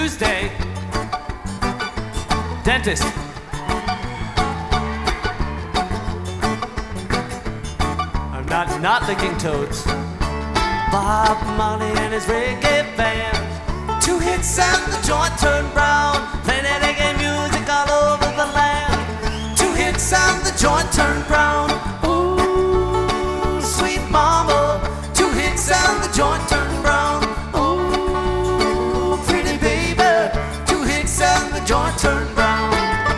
Tuesday, dentist. I'm not licking toads. Bob Marley and his reggae band. 2 hits and the joint turned brown. Playing that reggae music all over the land. 2 hits and the joint turned brown. Ooh, sweet mama. 2 hits and the joint turned brown. Ooh, pretty baby. 2 hits and the joint turned brown.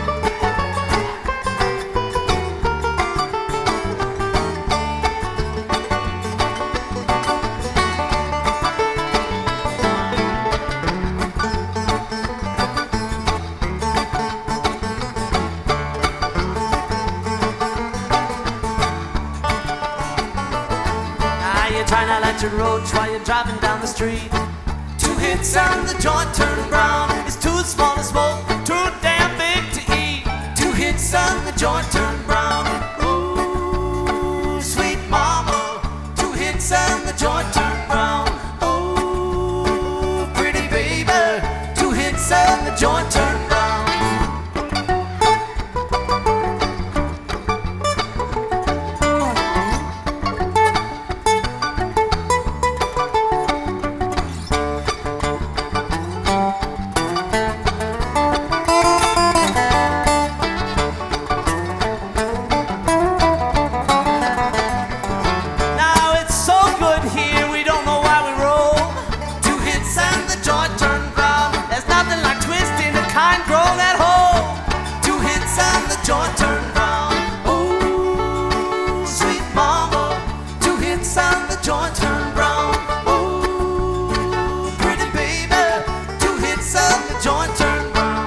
Trying to light your roach while you're driving down the street. 2 hits and the joint turned brown. It's too small to smoke, too damn big to eat. 2 hits and the joint turned brown. Ooh, sweet mama. 2 hits and the joint turned brown. Ooh, pretty baby. 2 hits and the joint turned brown. Joint turned brown. Ooh, sweet mama. 2 hits and the joint turned brown. Ooh, pretty baby. 2 hits and the joint turned brown.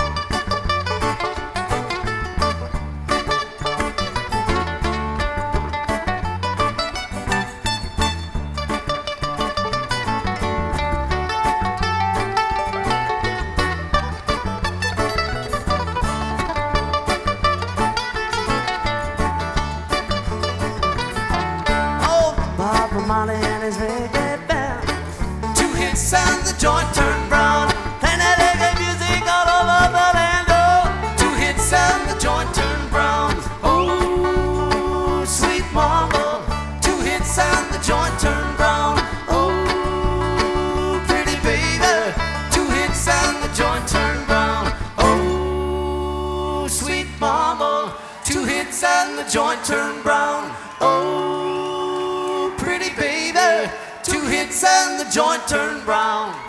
Marley and his reggae band. 2 hits and the joint turned brown. Playing that reggae music all over the land. Oh, 2 hits and the joint turned brown. Oh, sweet mama. 2 hits and the joint turned brown. Oh, pretty baby. 2 hits and the joint turned brown. Oh, sweet mama. 2 hits and the joint turned brown. Oh, pretty baby. 2 hits and the joint turned brown.